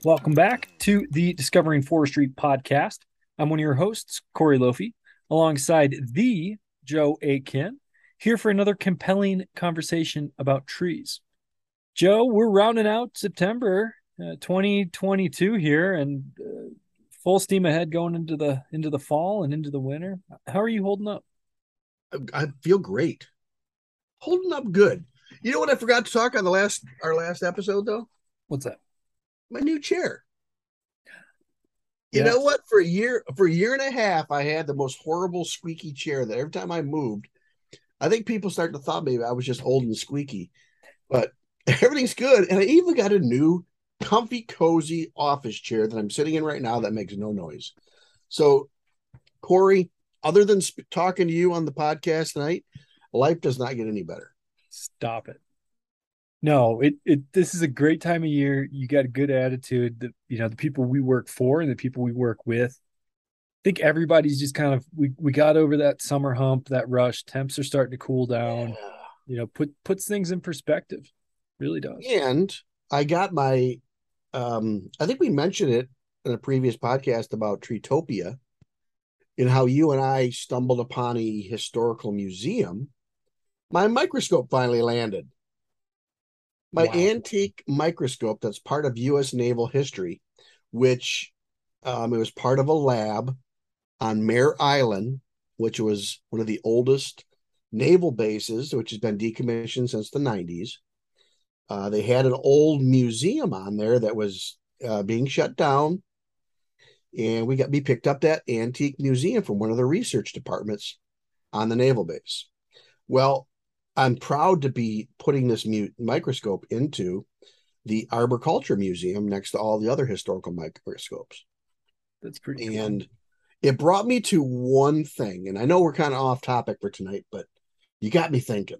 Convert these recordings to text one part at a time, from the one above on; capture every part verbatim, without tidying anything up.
Welcome back to the Discovering Forestry podcast. I'm one of your hosts, Corey Lofi, alongside the Joe Akin, here for another compelling conversation about trees. Joe, we're rounding out September uh, twenty twenty-two here, and uh, full steam ahead going into the into the fall and into the winter. How are you holding up? I feel great. Holding up good. You know what I forgot to talk on the last our last episode though? What's that? My new chair. You know Yes. what? For a year, for a year and a half, I had the most horrible squeaky chair that every time I moved, I think people started to thought maybe I was just old and squeaky, but everything's good. And I even got a new comfy, cozy office chair that I'm sitting in right now that makes no noise. So, Corey, other than sp- talking to you on the podcast tonight, life does not get any better. Stop it. No, it it this is a great time of year. You got a good attitude. The you know the people we work for and the people we work with. I think everybody's just kind of we we got over that summer hump, that rush. Temps are starting to cool down. Yeah. You know, put puts things in perspective. Really does. And I got my, um, I think we mentioned it in a previous podcast about Treetopia and how you and I stumbled upon a historical museum. My microscope finally landed. My Wow. antique microscope that's part of U S naval history, which um, it was part of a lab on Mare Island, which was one of the oldest naval bases, which has been decommissioned since the nineties. Uh, they had an old museum on there that was uh, being shut down, and we got we picked up that antique museum from one of the research departments on the naval base. Well, I'm proud to be putting this mu- microscope into the Arboriculture Museum next to all the other historical microscopes, That's pretty cool. and it brought me to one thing. And I know we're kind of off topic for tonight, but you got me thinking.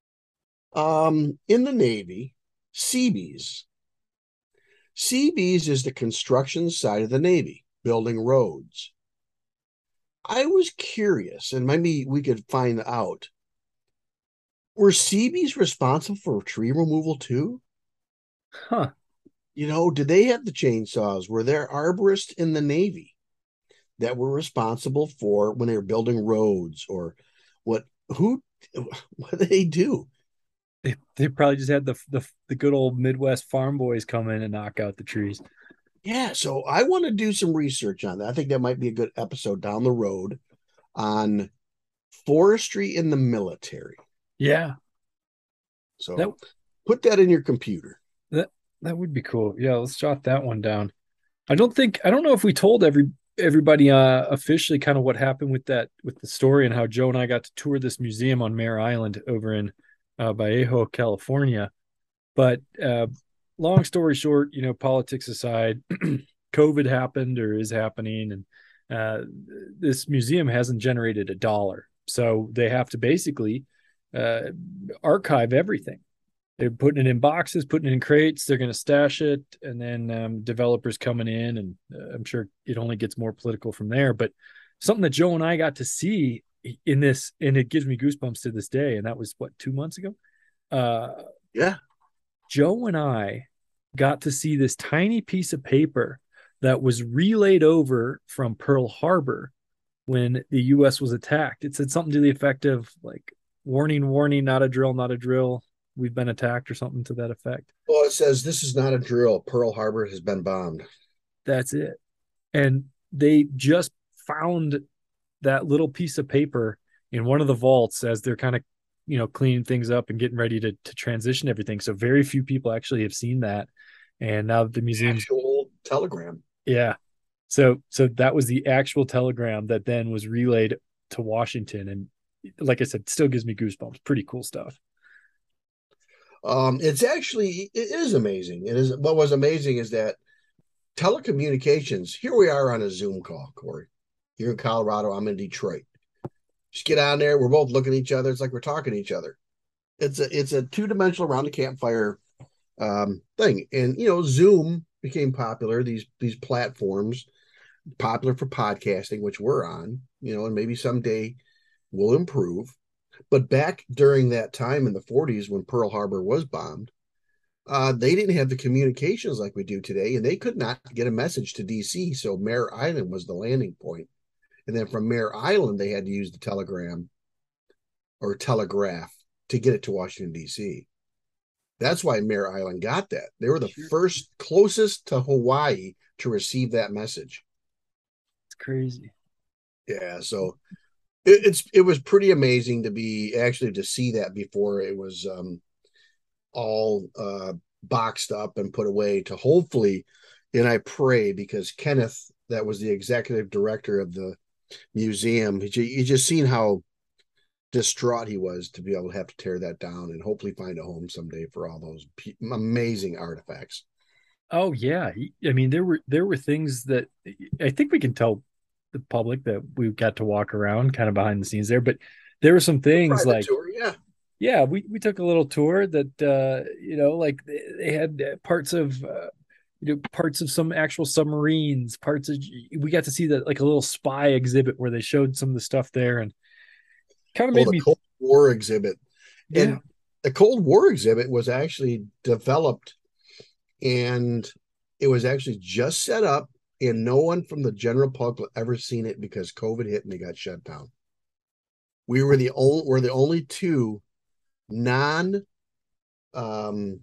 Um, in the Navy, Seabees Seabees is the construction side of the Navy, building roads. I was curious, and maybe we could find out, were Seabees responsible for tree removal too? Huh. You know, did they have the chainsaws? Were there arborists in the Navy that were responsible for when they were building roads or what? Who? What did they do? They they probably just had the the the good old Midwest farm boys come in and knock out the trees. Yeah, so I want to do some research on that. I think that might be a good episode down the road on forestry in the military. Yeah. That So put that in your computer. that that would be cool. Yeah, let's jot that one down. I don't think I don't know if we told every everybody uh officially kind of what happened with that with the story and how Joe and I got to tour this museum on Mare Island over in uh, Vallejo, California. But uh, long story short, you know, politics aside, COVID happened or is happening, and uh, this museum hasn't generated a dollar, so they have to basically uh, archive everything. They're putting it in boxes, putting it in crates. They're going to stash it, and then um, developers coming in, and uh, I'm sure it only gets more political from there. But something that Joe and I got to see in this, and it gives me goosebumps to this day. And that was what two months ago. Uh, Yeah. Joe and I got to see this tiny piece of paper that was relayed over from Pearl Harbor when the U S was attacked. It said something to the effect of like, warning, warning, not a drill, not a drill. We've been attacked or something to that effect. Well, it says this is not a drill. Pearl Harbor has been bombed. That's it. And they just found that little piece of paper in one of the vaults as they're kind of, you know, cleaning things up and getting ready to, to transition everything. So very few people actually have seen that. And now that the museum's, Actual telegram. yeah. So, so that was the actual telegram that then was relayed to Washington. And like I said, still gives me goosebumps. Pretty cool stuff. Um, it's actually it is amazing. It is what was amazing is that telecommunications. Here we are on a Zoom call, Corey. You're in Colorado. I'm in Detroit. Just get on there. We're both looking at each other. It's like we're talking to each other. It's a it's a two dimensional around the campfire um, thing, and you know Zoom became popular. These these platforms popular for podcasting, which we're on. You know, and maybe someday we'll improve. But back during that time in the forties when Pearl Harbor was bombed, Uh, they didn't have the communications like we do today, and they could not get a message to D C. So Mare Island was the landing point. And then from Mare Island, they had to use the telegram or telegraph to get it to Washington, D C. That's why Mare Island got that. They were the Sure. first closest to Hawaii to receive that message. It's crazy. Yeah, so it, it's it was pretty amazing to be actually to see that before it was um, all uh, boxed up and put away to hopefully, and I pray because Kenneth, that was the executive director of the museum, you just seen how distraught he was to be able to have to tear that down and hopefully find a home someday for all those amazing artifacts. Oh yeah. I mean, there were there were things that I think we can tell the public that we got to walk around kind of behind the scenes there, but there were some A things private like, tour, yeah. yeah, we, we took a little tour that uh, you know, like they had parts of uh, you know, parts of some actual submarines, parts of we got to see that like a little spy exhibit where they showed some of the stuff there and kind of Oh, made the me, Cold War exhibit. yeah. And the Cold War exhibit was actually developed and it was actually just set up, and no one from the general public ever seen it because COVID hit and they got shut down. We were the only we're the only two non um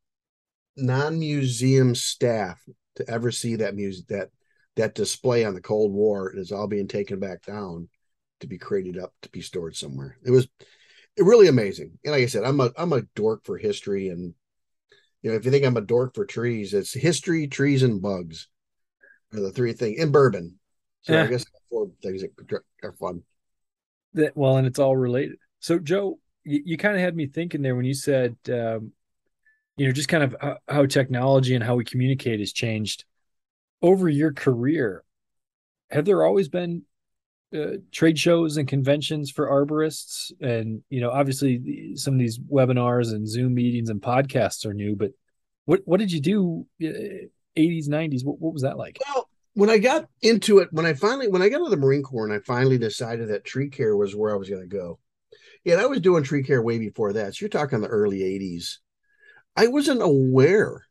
non museum staff to ever see that music that that display on the Cold War. It is all being taken back down to be created up to be stored somewhere. It was really amazing. And like I said, I'm a I'm a dork for history, and you know, if you think I'm a dork for trees, it's history, trees, and bugs are the three things in bourbon. So I Yeah. guess four things that are fun. That, well, and it's all related. So Joe, you, you kind of had me thinking there when you said um, you know, just kind of how, how technology and how we communicate has changed over your career. Have there always been uh, trade shows and conventions for arborists? And, you know, obviously some of these webinars and Zoom meetings and podcasts are new, but what, what did you do uh, eighties, nineties? What, what was that like? Well, when I got into it, when I finally when I got out of the Marine Corps and I finally decided that tree care was where I was going to go. Yeah, I was doing tree care way before that. So you're talking the early eighties. I wasn't aware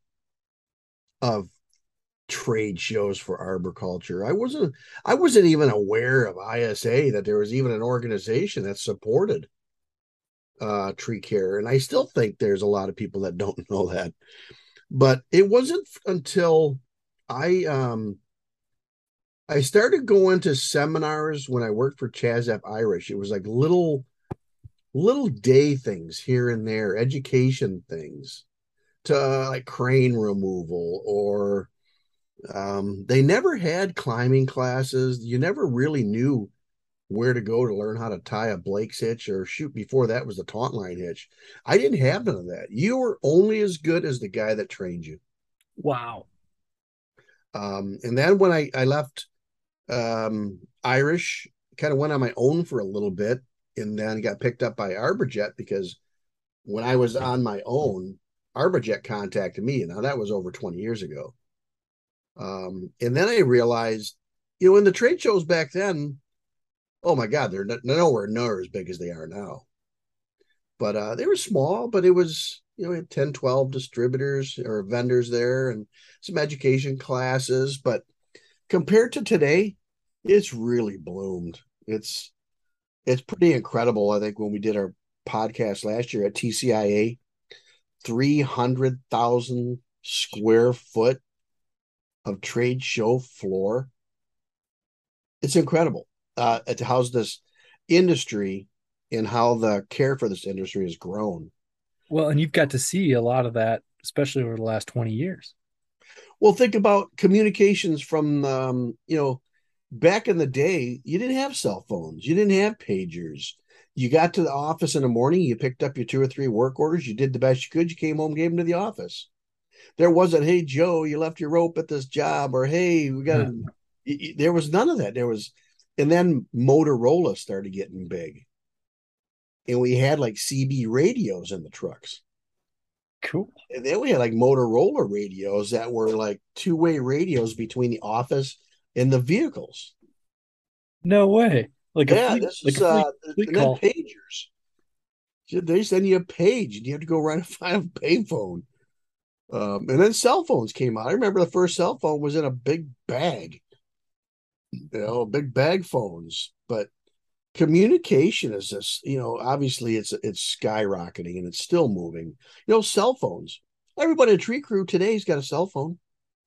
of trade shows for arboriculture. I wasn't I wasn't even aware of I S A, that there was even an organization that supported uh tree care. And I still think there's a lot of people that don't know that. But it wasn't until I um I started going to seminars when I worked for Chazap Irish. It was like little little day things here and there, education things to uh, like crane removal, or um, they never had climbing classes. You never really knew where to go to learn how to tie a Blake's hitch, or shoot, before that was the taunt line hitch. I didn't have none of that. You were only as good as the guy that trained you. Wow. Um, and then when I, I left um, Irish, kind of went on my own for a little bit, and then got picked up by ArborJet because when I was on my own, ArborJet contacted me. Now that was over twenty years ago. Um, and then I realized, you know, in the trade shows back then, oh my God, they're nowhere near as big as they are now. But uh, they were small, but it was, you know, ten, twelve distributors or vendors there and some education classes. But compared to today, it's really bloomed. It's it's pretty incredible. I think when we did our podcast last year at T C I A, three hundred thousand square foot of trade show floor. It's incredible uh, to house this industry and how the care for this industry has grown. Well, and you've got to see a lot of that, especially over the last twenty years. Well, think about communications from, um, you know, back in the day, you didn't have cell phones, you didn't have pagers. You got to the office in the morning, you picked up your two or three work orders, you did the best you could, you came home, gave them to the office. There wasn't, hey, Joe, you left your rope at this job, or hey, we got to, there was none of that. There was, and then Motorola started getting big. And we had like C B radios in the trucks. Cool. And then we had like Motorola radios that were like two way radios between the office and the vehicles. No way. Like a Yeah, fleet, this like is a fleet, uh, fleet and then call. pagers. They send you a page, and you have to go right and find a payphone. Um, and then cell phones came out. I remember the first cell phone was in a big bag, you know, big bag phones. But communication is just, you know, obviously it's it's skyrocketing and it's still moving. You know, cell phones. Everybody in Tree Crew today's got a cell phone.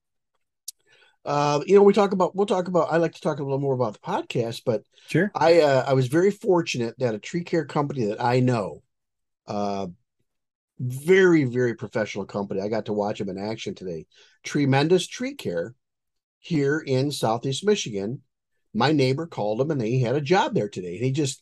Uh, you know, we talk about we'll talk about. I like to talk a little more about the podcast, but Sure. I uh, I was very fortunate that a tree care company that I know, uh, very very professional company. I got to watch them in action today. Tremendous Tree Care here in Southeast Michigan. My neighbor called him and he had a job there today. And he just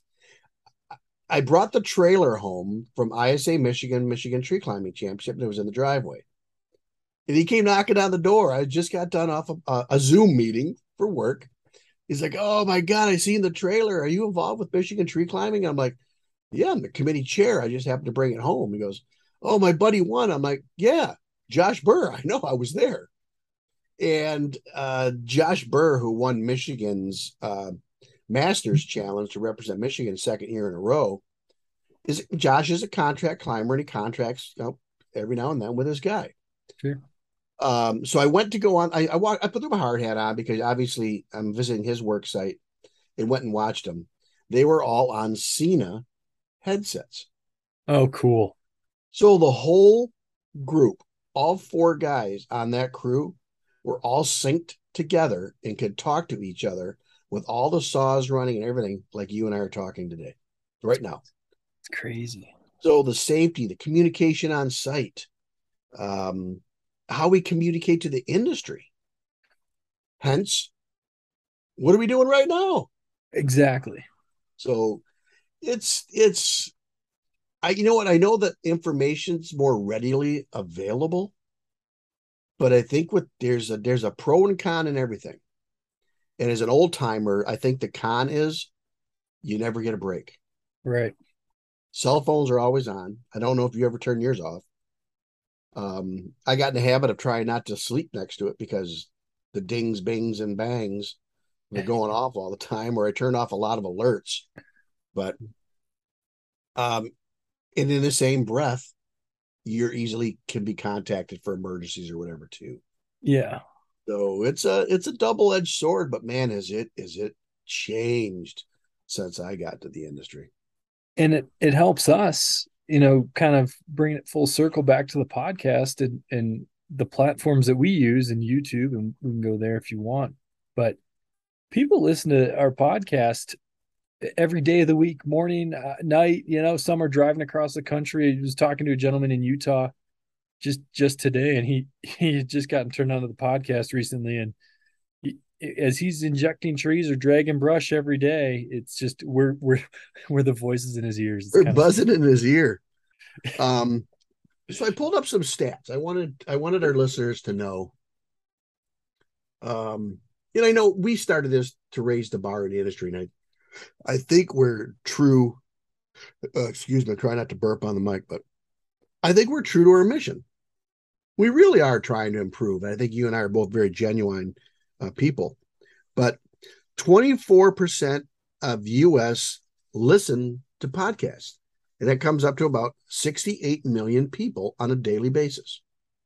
I brought the trailer home from I S A Michigan Michigan Tree Climbing Championship and it was in the driveway. And he came knocking on the door. I just got done off a, a Zoom meeting for work. He's like, "Oh my God, I seen the trailer. Are you involved with Michigan tree climbing?" And I'm like, "Yeah, I'm the committee chair. I just happened to bring it home." He goes, "Oh, my buddy won." I'm like, "Yeah, Josh Burr. I know, I was there." And uh, Josh Burr, who won Michigan's uh, Masters Challenge to represent Michigan second year in a row, is Josh is a contract climber and he contracts, you know, every now and then with his guy. Sure. Um, so I went to go on. I I, walk, I put my hard hat on because obviously I'm visiting his work site and went and watched them. They were all on Sena headsets. Oh, cool. So the whole group, all four guys on that crew, were all synced together and could talk to each other with all the saws running and everything, like you and I are talking today, right now. It's crazy. So the safety, the communication on site, um, how we communicate to the industry. Hence, what are we doing right now? Exactly. So it's it's I you know what I know that information's more readily available, but I think with there's a there's a pro and con in everything. And as an old timer, I think the con is you never get a break. Right. Cell phones are always on. I don't know if you ever turn yours off. Um, I got in the habit of trying not to sleep next to it because the dings, bings, and bangs they're going off all the time, or I turn off a lot of alerts. But um, and in the same breath, you're easily can be contacted for emergencies or whatever too. Yeah. So it's a it's a double edged sword, but man, is it is it changed since I got to the industry. And it it helps us, you know, kind of bring it full circle back to the podcast and and the platforms that we use and YouTube, and we can go there if you want. But people listen to our podcast every day of the week, morning, uh, night. You know, some are driving across the country. I was talking to a gentleman in Utah just just today, and he he had just gotten turned on to the podcast recently, and he, as he's injecting trees or dragging brush every day, it's just we're we're we're the voices in his ears. It's They're kind of buzzing in his ear. Um, so I pulled up some stats. I wanted I wanted our listeners to know. Um, and I know we started this to raise the bar in the industry, and I I think we're true. Uh, excuse me, try not to burp on the mic, but I think we're true to our mission. We really are trying to improve. I think you and I are both very genuine uh, people. But twenty-four percent of U S listen to podcasts, and that comes up to about sixty-eight million people on a daily basis.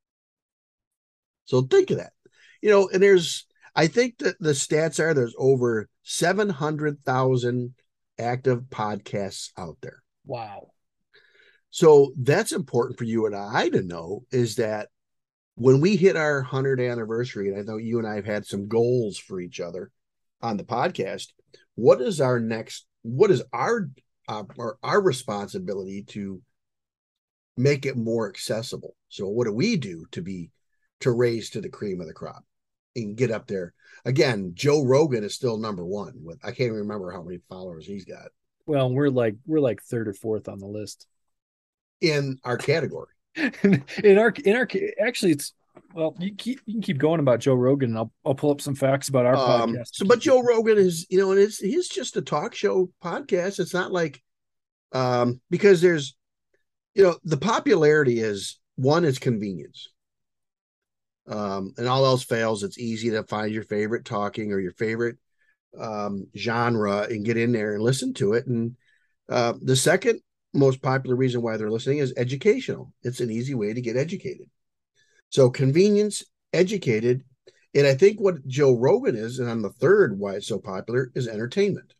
So think of that. You know, and there's, I think that the stats are there's over seven hundred thousand active podcasts out there. wow. So that's important for you and I to know is that when we hit our one hundredth anniversary, and I know you and I have had some goals for each other on the podcast, what is our next, what is our, uh, our, our responsibility to make it more accessible? So what do we do to be, to raise to the cream of the crop and get up there? Again, Joe Rogan is still number one with, I can't even remember how many followers he's got Well, we're like we're like third or fourth on the list. in our category. in our in our actually it's well you keep you can keep going about Joe Rogan and I'll I'll pull up some facts about our Um, podcast to so, but keep Joe going. Rogan is, you know, and it's he's just a talk show podcast. It's not like um, because there's, you know, the popularity is one is convenience. Um, and all else fails, it's easy to find your favorite talking or your favorite um, genre and get in there and listen to it. And uh, the second most popular reason why they're listening is educational. It's an easy way to get educated. So convenience, educated, and I think what Joe Rogan is, and on the third why it's so popular, is entertainment.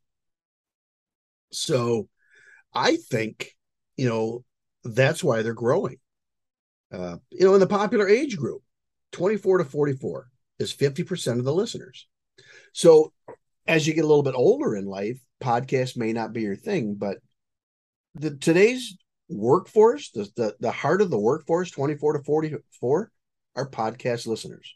So I think, you know, that's why they're growing. Uh, you know, in the popular age group, twenty-four to forty-four is fifty percent of the listeners. So as you get a little bit older in life, podcasts may not be your thing, but the today's workforce, the, the, the heart of the workforce, twenty-four to forty-four, are podcast listeners.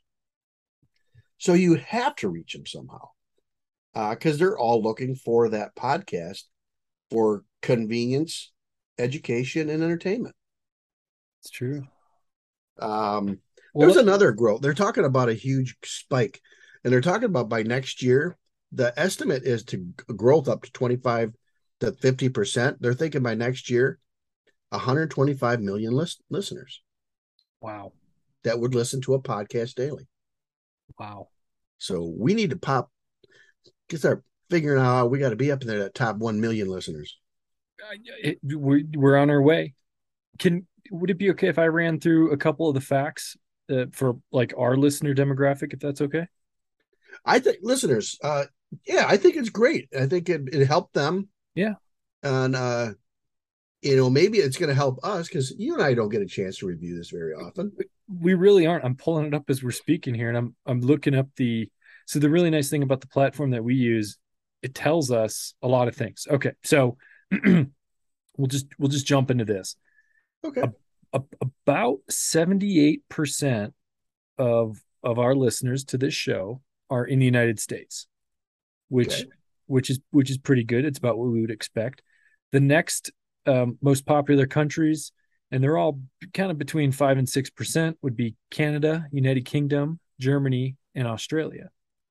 So you have to reach them somehow because uh, they're all looking for that podcast for convenience, education, and entertainment. It's true. Um, well, there's another growth. They're talking about a huge spike, and they're talking about by next year, the estimate is to growth up to twenty-five to fifty percent. They're thinking by next year, one hundred twenty-five million list- listeners. Wow. That would listen to a podcast daily. Wow. So we need to pop, get start figuring out how we got to be up in there, that top one million listeners. Uh, it, we're, we're on our way. Can, would it be okay if I ran through a couple of the facts uh, for like our listener demographic, if that's okay? I think listeners, uh, yeah, I think it's great. I think it, it helped them. Yeah. And, uh, you know, maybe it's going to help us because you and I don't get a chance to review this very often. We really aren't. I'm pulling it up as we're speaking here, and I'm I'm looking up the. So the really nice thing about the platform that we use, it tells us a lot of things. Okay, so we'll just we'll just jump into this. Okay. A, a, about seventy-eight percent of of our listeners to this show are in the United States, which okay. which is which is pretty good. It's about what we would expect. The next um, most popular countries, and they're all kind of between five and six percent, would be Canada, United Kingdom, Germany, and Australia.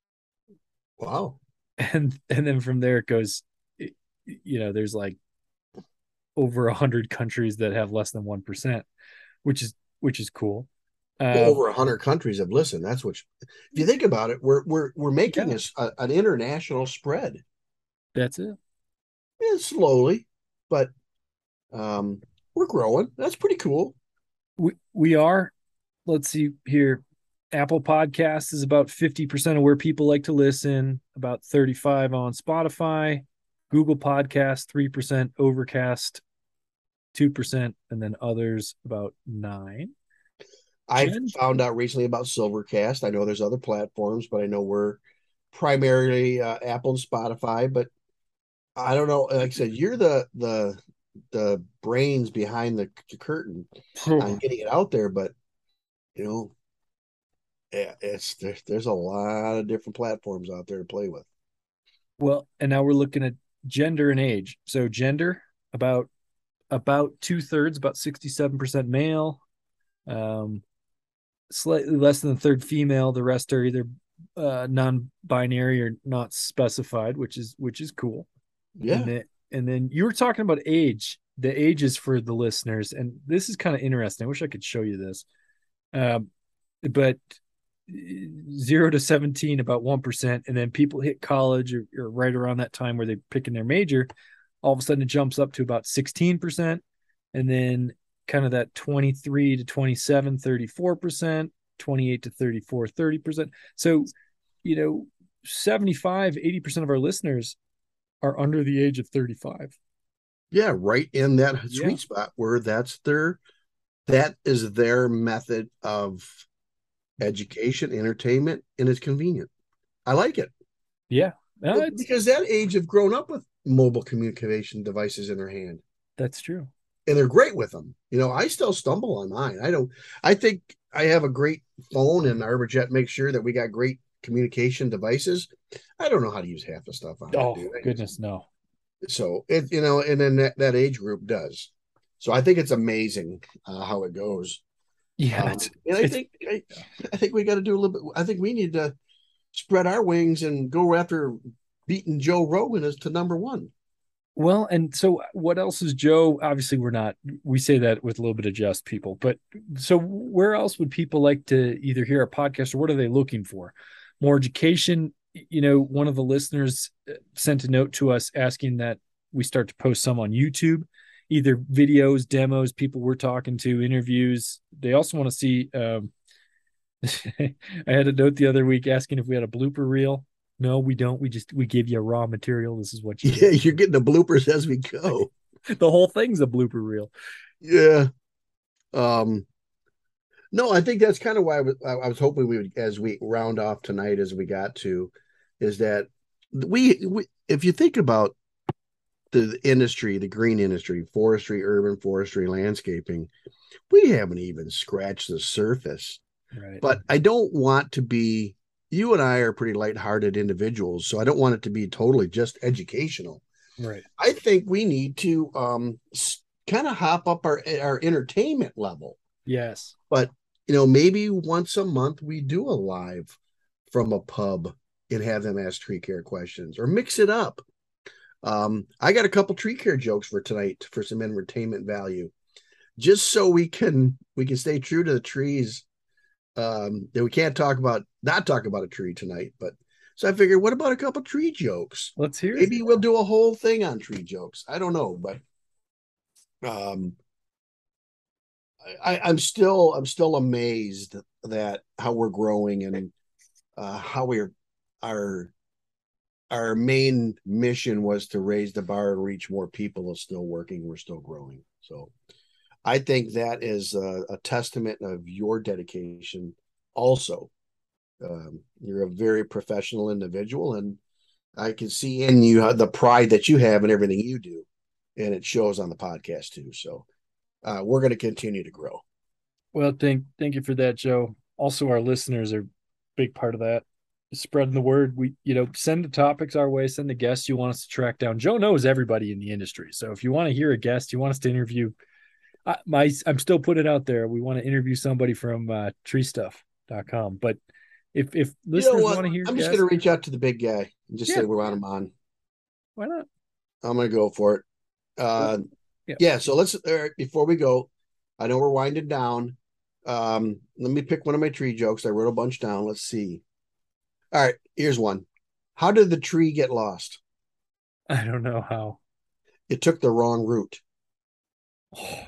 Wow. And and then from there it goes, you know, there's like over a hundred countries that have less than one percent, which is which is cool. Well, uh, over a hundred countries have listened. That's what, you, if you think about it, we're we're we're making yeah. this a, an international spread. That's it. Yeah, slowly, but um, we're growing. That's pretty cool. We we are. Let's see here. Apple Podcasts is about fifty percent of where people like to listen. About thirty-five on Spotify. Google Podcasts three percent. Overcast two percent, and then others about nine. I found out recently about Silvercast. I know there's other platforms, but I know we're primarily uh, Apple and Spotify. But I don't know. Like I said, you're the the the brains behind the, the curtain on getting it out there. But you know, yeah, it's there's there's a lot of different platforms out there to play with. Well, and now we're looking at gender and age. So gender about about two thirds, about sixty-seven percent male. Um, slightly less than a third female. The rest are either uh, non-binary or not specified, which is which is cool. Yeah. And then, and then you were talking about age, the ages for the listeners, and this is kind of interesting. I wish I could show you this, um, but zero to seventeen, about one percent, and then people hit college or, or right around that time where they're picking their major. All of a sudden, it jumps up to about sixteen percent, and then kind of that twenty-three to twenty-seven, thirty-four percent, twenty-eight to thirty-four, thirty percent. So, you know, seventy-five, eighty percent of our listeners are under the age of thirty-five. Yeah, right in that sweet yeah. spot where that's their, that is their method of education, entertainment, and it's convenient. I like it. Yeah. No, because that age have grown up with mobile communication devices in their hand. That's true. And they're great with them. You know, I still stumble on mine. I don't, I think I have a great phone, and ArborJet makes sure that we got great communication devices. I don't know how to use half the stuff on oh, it. Oh, goodness, no. So it, you know, and then that, that age group does. So I think it's amazing uh, how it goes. Yeah. Um, and I think, I, I think we got to do a little bit. I think we need to spread our wings and go after beating Joe Rogan as to number one. Well, and so what else is Joe? Obviously, we're not, we say that with a little bit of jest, people, but so where else would people like to either hear a podcast, or what are they looking for? More education? You know, one of the listeners sent a note to us asking that we start to post some on YouTube, either videos, demos, people we're talking to, interviews. They also want to see um, I had a note the other week asking if we had a blooper reel. No, we don't. We just we give you raw material. This is what you Yeah, get. you're getting the bloopers as we go. The whole thing's a blooper reel. Yeah. Um, no, I think that's kind of why I was, I was hoping we would, as we round off tonight, as we got to, is that we, we if you think about the industry, the green industry, forestry, urban forestry, landscaping, we haven't even scratched the surface. Right. But I don't want to be, you and I are pretty lighthearted individuals, so I don't want it to be totally just educational. Right. I think we need to um, kind of hop up our, our entertainment level. Yes. But, you know, maybe once a month we do a live from a pub and have them ask tree care questions or mix it up. Um, I got a couple tree care jokes for tonight for some entertainment value, just so we can we can stay true to the trees. Um, that we can't talk about, not talk about a tree tonight, but so I figured, what about a couple tree jokes? Let's hear it. Maybe we'll do a whole thing on tree jokes. I don't know, but um, I, I'm still I'm still amazed that how we're growing and uh, how we're our our main mission was to raise the bar and reach more people. Is still working. We're still growing. So I think that is a, a testament of your dedication. Also, um, you're a very professional individual, and I can see in you the pride that you have in everything you do, and it shows on the podcast too. So uh, we're going to continue to grow. Well, thank thank you for that, Joe. Also, our listeners are a big part of that. Spreading the word. We, you know, send the topics our way, send the guests you want us to track down. Joe knows everybody in the industry. So if you want to hear a guest, you want us to interview, I, my I'm still putting it out there. We want to interview somebody from uh, tree stuff dot com. But if if You know listeners what? want to hear I'm just going guests, to reach out to the big guy and just yeah, say we want him on. why not? I'm going to go for it. Uh, Yeah. yeah. So let's uh, before we go, I know we're winding down. Um, let me pick one of my tree jokes. I wrote a bunch down. Let's see. All right, here's one. How did the tree get lost? I don't know how. It took the wrong route. Oh,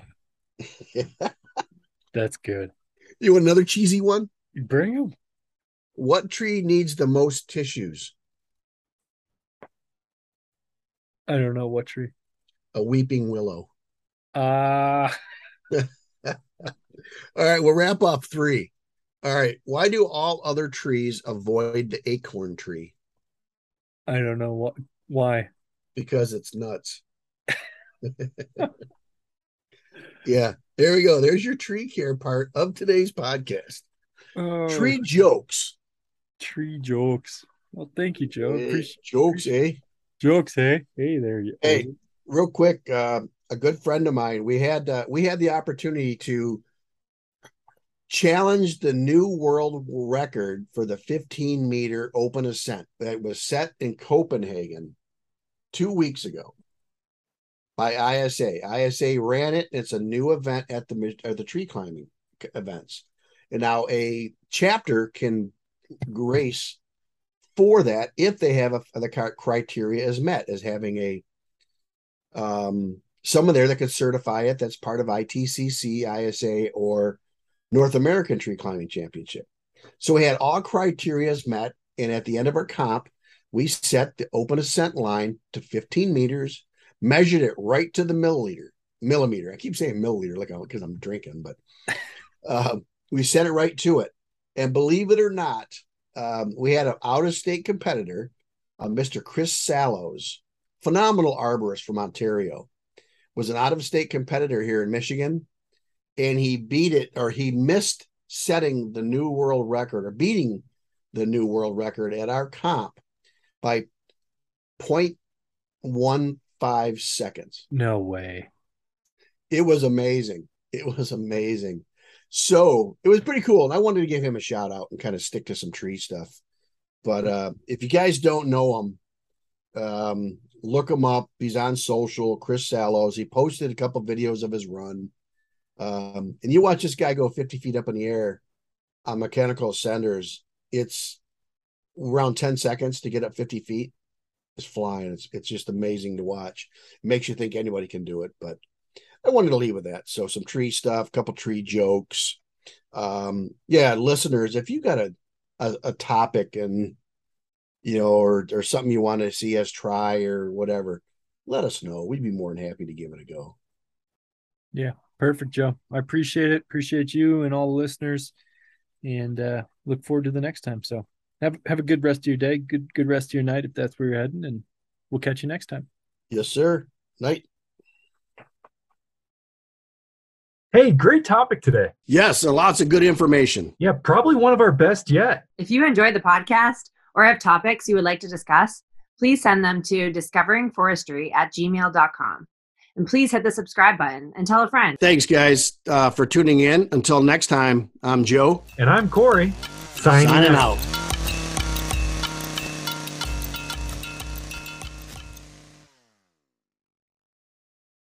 that's good. You want another cheesy one? You bring them. What tree needs the most tissues? I don't know what tree. A weeping willow. Ah, uh, All right, we'll wrap up three. All right, why do all other trees avoid the acorn tree? I don't know what. Why? Because it's nuts. Yeah, there we go. There's your tree care part of today's podcast. Oh, Tree jokes. tree jokes. Well, thank you, Joe. Hey, Appreciate, jokes, appreciate eh? jokes. Hey, hey there, you Hey, old. real quick, uh, a good friend of mine. We had uh, we had the opportunity to challenge the new world record for the fifteen meter open ascent that was set in Copenhagen two weeks ago by I S A. I S A ran it. It's a new event at the at the tree climbing events, and now a chapter can race for that if they have a, the criteria is met as having a um, someone there that could certify it. That's part of I T C C, I S A, or North American Tree Climbing Championship. So we had all criterias met, and at the end of our comp, we set the open ascent line to fifteen meters, measured it right to the milliliter, millimeter. I keep saying milliliter, like because I'm drinking, but uh, we set it right to it. And believe it or not, um, we had an out-of-state competitor, uh, Mister Chris Sallows, phenomenal arborist from Ontario, was an out-of-state competitor here in Michigan, and he beat it, or he missed setting the new world record or beating the new world record at our comp by zero point one five seconds. No way. It was amazing. It was amazing. So it was pretty cool. And I wanted to give him a shout out and kind of stick to some tree stuff. But uh, if you guys don't know him, um, look him up. He's on social, Chris Sallows. He posted a couple videos of his run. Um, and you watch this guy go fifty feet up in the air on mechanical ascenders. It's around ten seconds to get up fifty feet. It's flying. It's it's just amazing to watch. It makes you think anybody can do it. But I wanted to leave with that. So some tree stuff, a couple tree jokes. um, yeah, listeners, if you got a, a, a topic and, you know, or, or something you want to see us try or whatever, let us know. We'd be more than happy to give it a go. Yeah, perfect, Joe. I appreciate it. Appreciate you and all the listeners, and uh, look forward to the next time. So have have a good rest of your day, good good rest of your night if that's where you're heading, and we'll catch you next time. Yes, sir. Night. Hey, great topic today. Yes, and lots of good information. Yeah, probably one of our best yet. If you enjoyed the podcast or have topics you would like to discuss, please send them to discovering forestry at gmail dot com. And please hit the subscribe button and tell a friend. Thanks, guys, uh, for tuning in. Until next time, I'm Joe. And I'm Corey. Signing, Signing out. out.